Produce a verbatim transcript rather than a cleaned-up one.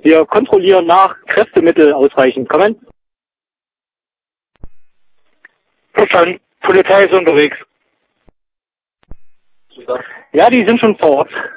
Wir kontrollieren nach, Kräftemittel ausreichend. Kommen. Verstanden. Polizei ist unterwegs. Ja, die sind schon vor Ort.